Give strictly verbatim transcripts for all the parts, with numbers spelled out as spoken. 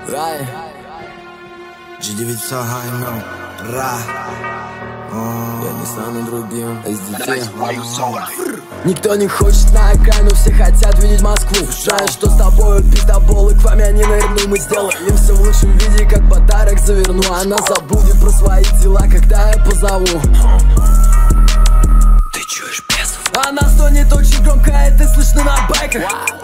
Рай джи девятьсот Гайно Ра Я не стану другим эс ди ти. Никто не хочет на окраину, все хотят видеть Москву. Знаю, что с тобой пиздоболы, к вам я не нырну. Мы сделаем все в лучшем виде, как подарок заверну. Она забудет про свои дела, когда я позову. Ты чуешь бесов? Она стонет очень громко, это слышно на байках.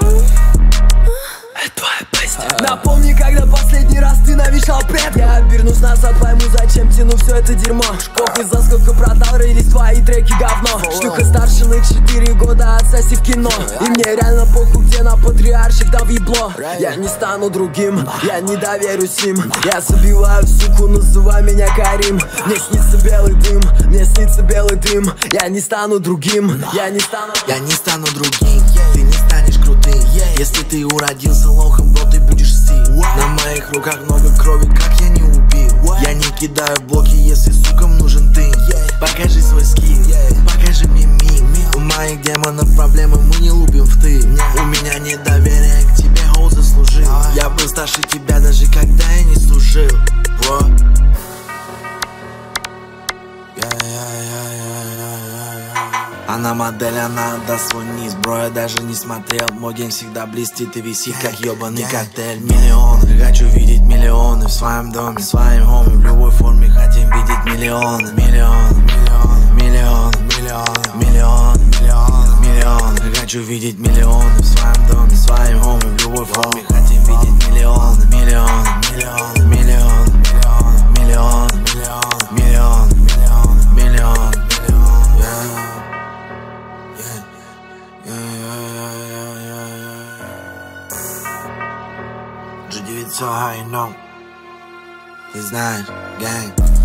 Это твоя песня. Напомни, когда последний раз ты навещал предков. Я обернусь назад, пойму, зачем тяну все это дерьмо. Похуй, за сколько продал, релиз твои треки говно. Шлюха старше на четыре года, отсоси в кино. И мне реально похуй, где на патриарших дал ебло. Я не стану другим, я не доверюсь им. Я забиваю суку, называй меня Карим. Мне снится белый дым, мне снится белый дым. Я не стану другим, я не стану. Я не стану другим, ты не станешь крутым. Если ты уродился лохом, то ты будешь си. На моих руках много крови, как я не убил. Я не кидаю блоки, если сукам нужен ты. Покажи свой скилл, покажи мне мим. У моих демонов проблемы, мы не лупим в ты. У меня нет доверия к тебе, хоу заслужил. Я был старше тебя, даже когда я не служил. Бро. Она модель, она отдаст свой низ. Бро, я даже не смотрел. Мой день всегда блестит и висит, как ебаный коктейль. Миллионы, хочу видеть миллионы в своем доме, в своем хоме. В любой форме хотим видеть миллионы. Миллионы, миллионы, миллионы, миллионы, миллионы, миллионы. Хочу видеть миллионы в своем доме, в своем хоме. В любой форме хотим видеть миллионы. Миллионы, миллионы, миллионы, миллионы, миллионы, миллионы, миллионы, миллионы. джи девятьсот Гайно, ты знаешь, gang.